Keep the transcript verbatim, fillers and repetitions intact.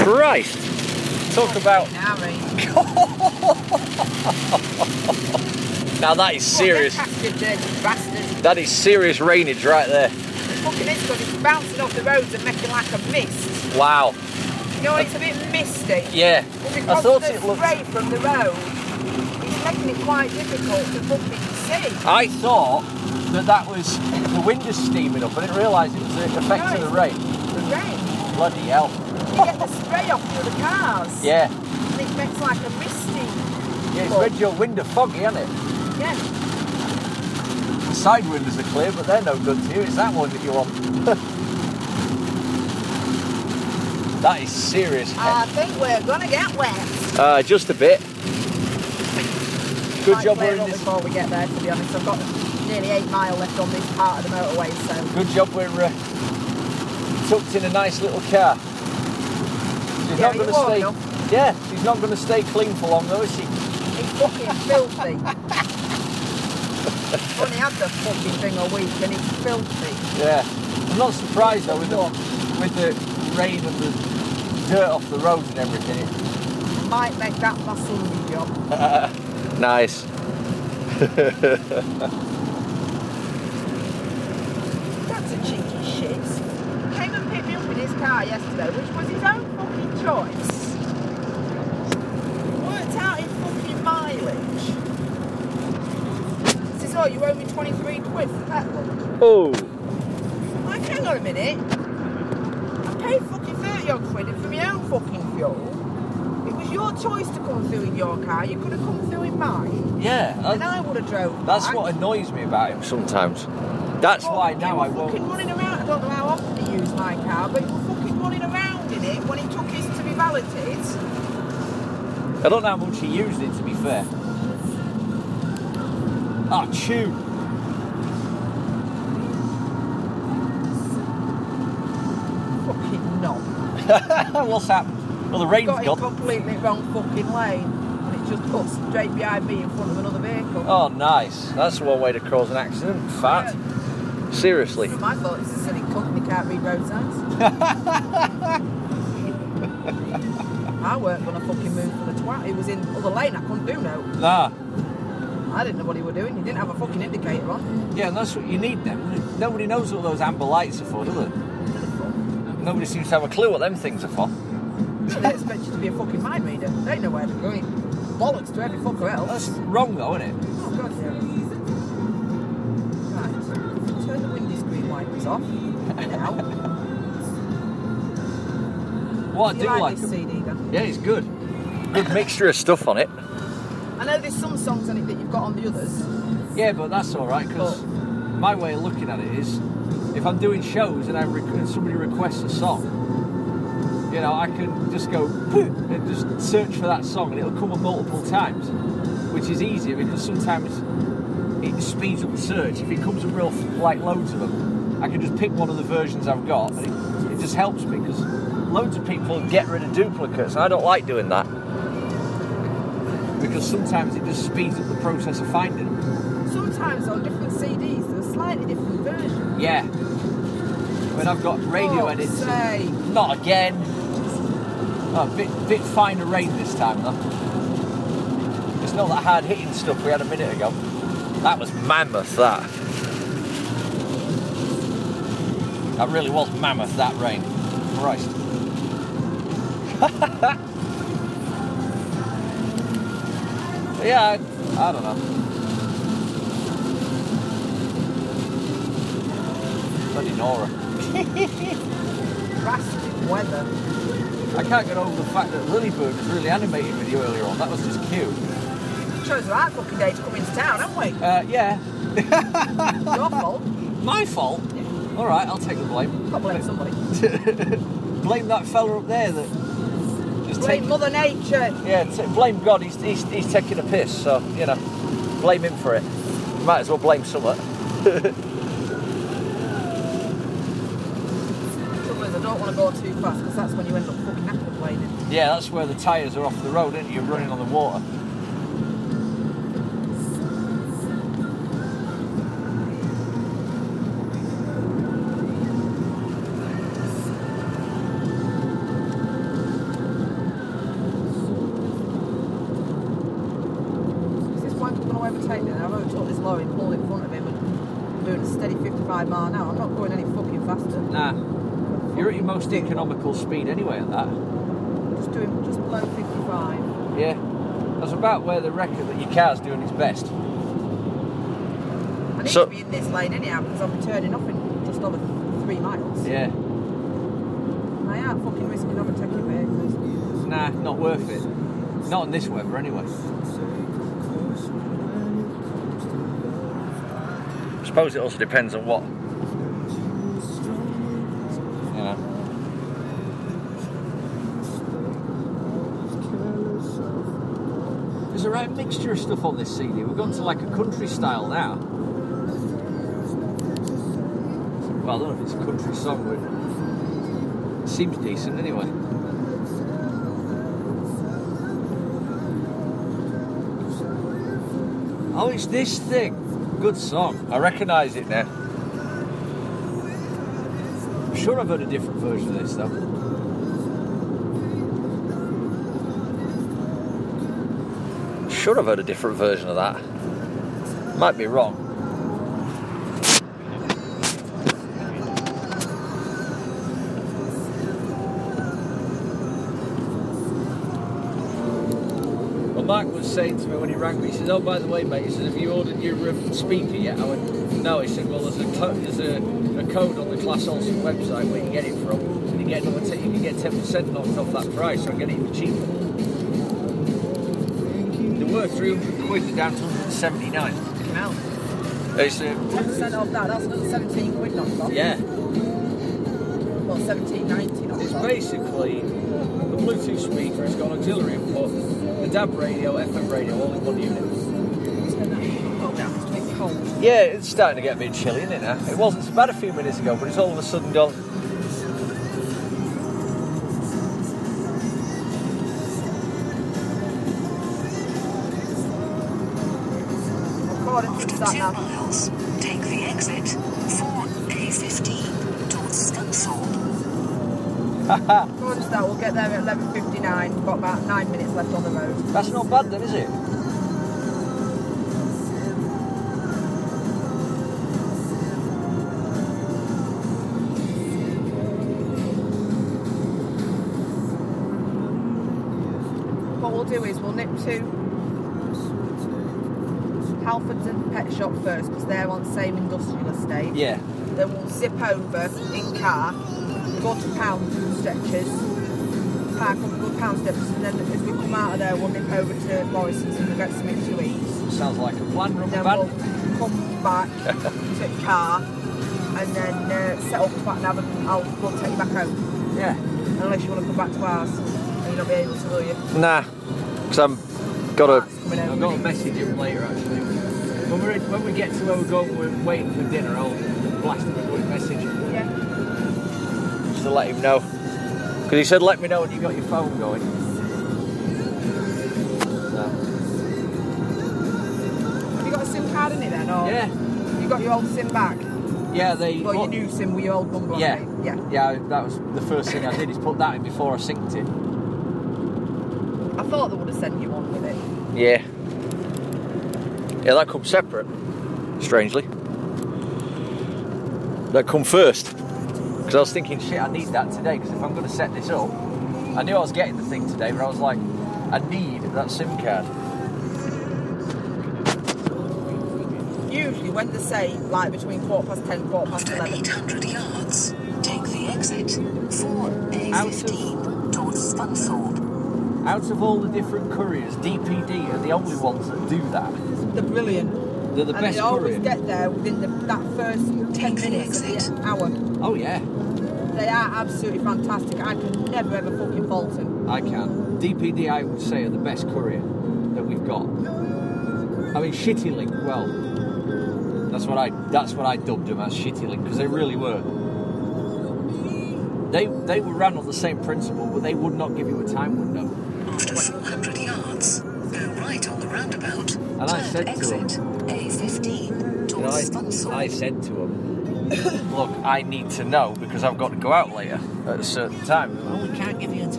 Christ! Talk about... Now that is serious. That is serious rainage right there. Fucking is good. It's bouncing off the roads and making like a mist. Wow. You know, it's a bit misty. Yeah. Well, because I thought of the it looked... spray from the road, it's making it quite difficult to fucking see. I thought that that was the windows steaming up. I didn't realise it was the effect No, of the rain. The rain. Bloody hell. You get the spray off through the cars. Yeah. And it makes like a misty. Yeah, it's made your window foggy, hasn't it? Yeah. The side windows are clear, but they're no good to you. It's that one that you want. That is serious. I think we're gonna get wet. Uh, just a bit. Good Might job clear we're in up this. before we get there, to be honest. I've got nearly eight mile left on this part of the motorway, so. Good job we're uh, tucked in a nice little car. She's Yeah, not going you to warm stay. enough? Yeah, she's not going to stay clean for long, though, is she? It's fucking filthy. I've only had the fucking thing a week and it's filthy. Yeah. I'm not surprised though with the with the rain and the dirt off the roads and everything. It might make that my Sunday job. Nice. That's a cheeky shit. Came and picked me up in his car yesterday, which was his own fucking choice. Worked out his fucking mileage. Says, oh, you owe me twenty-three quid for petrol. Oh. Like, hang on a minute. I paid fucking thirty odd quid for my own fucking fuel. It was your choice to come through in your car. You could have come through in mine. Yeah. And I would have drove That's back. what annoys me about him sometimes. That's But why now I you were won't. fucking running around. I don't know how often he used my car, but you were fucking running around in it when he took his to be valeted. I don't know how much he used it, to be fair. Ah, tune. Fucking knob. What's happened? Well, the rain's Got in gone. completely wrong fucking lane, and it just put straight behind me in front of another vehicle. Oh, nice. That's one way to cause an accident. Fat. Yeah. Seriously. It's my fault. It's a silly cunt. They can't read road signs. I weren't gonna fucking move for the twat. He was in other lane. I couldn't do no. Nah. I didn't know what he were doing. He didn't have a fucking indicator on. Yeah, and that's what you need then. Nobody knows what those amber lights are for, do they? Nobody seems to have a clue what them things are for. They expect you to be a fucking mind reader. They know where they're going. Bollocks to every fucker else. That's wrong though, isn't it? Oh, God, yeah. Right. Turn the windy screen wipers off. Now. What I Do do you like, like this them- C D then? Yeah, it's good. Good mixture of stuff on it. I know there's some songs on it that you've got on the others. Yeah, but that's all right because my way of looking at it is, if I'm doing shows and I rec- and somebody requests a song, you know, I can just go and just search for that song and it'll come up multiple times, which is easier because sometimes it speeds up the search. If it comes up real like loads of them, I can just pick one of the versions I've got, and it, it just helps me because loads of people get rid of duplicates. I don't like doing that because sometimes it just speeds up the process of finding them. Sometimes on different C Ds, there's a slightly different version. Yeah. When I've got radio Oh, edits. say. Not again. Oh, a bit, bit finer rain this time though. It's not that hard hitting stuff we had a minute ago. That was mammoth, that. That really was mammoth, that rain. Christ. But yeah, I, I don't know. Bloody Nora. Drastic weather. I can't get over the fact that Lilybird was really animated with you earlier on. That was just cute. Chose the right fucking day to come into town, haven't we? Uh, yeah. Your fault. My fault? Yeah. All right, I'll take the blame. Got to blame somebody. Blame that fella up there that just Blame take- Mother Nature. Yeah, t- blame God. He's, he's he's taking a piss, so you know, blame him for it. You might as well blame someone. Trouble is, I don't want to go too fast because that's when you end up fucking aquaplaning. Yeah, that's where the tyres are off the road, isn't it? You're running on the water. fifty-five mile an hour. I'm not going any fucking faster. Nah. You're at your most economical speed anyway at that. Just doing just below fifty-five. Yeah. That's about where they reckon that your car's doing its best. I need So- to be in this lane anyhow because I'll be turning off in just over three miles. Yeah. I ain't fucking risking overtaking vehicles. Nah, not worth it. Not in this weather anyway. I suppose it also depends on what. You know. There's a right mixture of stuff on this C D. We've gone to like a country style now. Well, I don't know if it's a country song, but it seems decent anyway. Oh, it's this thing. Good song. I recognise it now. I'm sure I've heard a different version of this though. Sure I've heard a different version of that. Might be wrong. Well, Mark was saying to me when he rang me, he says, oh, by the way, mate, he said, have you ordered your um, speaker yet? I went, no. He said, well, there's a, cl- there's a, a code on the Class Olson website where you can get it from. So you get another t- you can get ten percent knocked off that price, so I get it even cheaper. They were three hundred quid, they're down to one hundred seventy-nine. Now, It's, uh, ten percent off that, that's another seventeen quid knocked off. yeah. Well, seventeen ninety knocked It's off. basically the Bluetooth speaker, it's got auxiliary input, the D A B radio, F M radio, all in one unit. Oh, now it's getting cold. Yeah, it's starting to get a bit chilly, isn't it now? It wasn't so bad a few minutes ago, but it's all of a sudden gone. According to After the sat two nav. miles, take the exit four A fifteen towards Scunthorpe. According to that, we'll get there at eleven fifty-nine. We've got about nine minutes left on the road. That's not bad then, is it? What we'll do is we'll nip to Halfords and Pet Shop first because they're on the same industrial estate. Yeah. Then we'll zip over in car, go to Pound Stretchers, park up good Pound Stretchers, and then as we come out of there, we'll nip over to Morrison's and we'll get something to eat. Sounds like a plan, rubber Then band. we'll come back to the car and then uh, set up back and have a, I'll we'll take you back home. Yeah. Unless you want to come back to ours, and you'll not be able to, will you? Nah, because I've got a. Mark's coming I've over. got a message him later actually. When we when we get to where we're going, we're waiting for dinner. I'll blast him a quick message Yeah. just to let him know. Because he said, "Let me know when you got your phone going." So, Have you got a SIM card in it then, or yeah, you got your old SIM back? yeah, they. Well, what- your new SIM with your old number yeah, on it. Yeah. yeah. That was the first thing I did is put that in before I synced it. I thought they would have sent you one with it. Yeah. Yeah, that comes separate, strangely. That come first. Because I was thinking, shit, I need that today, because if I'm going to set this up, I knew I was getting the thing today, but I was like, I need that SIM card. Usually when they say, like, between quarter past ten, quarter past After eleven, eight hundred yards, take the exit four A fifteen towards Scunthorpe. Out of all the different couriers, D P D are the only ones that do that. they're brilliant. They're the and best they always courier. get there within the, that first ten Take the minutes of exit. the hour. Oh, yeah, They are absolutely fantastic. I can never ever fucking fault them. I can. D P D, I would say, are the best courier that we've got. I mean, Shitty Link, well, that's what I that's what I dubbed them as, Shitty Link, because they really were. They they were ran on the same principle, but they would not give you a time window. After four hundred yards, go right on the roundabout. And I said to exit A fifteen You know, towards I, Scunthorpe. I said to him, look, I need to know because I've got to go out later at a certain time. Oh, we can't give you a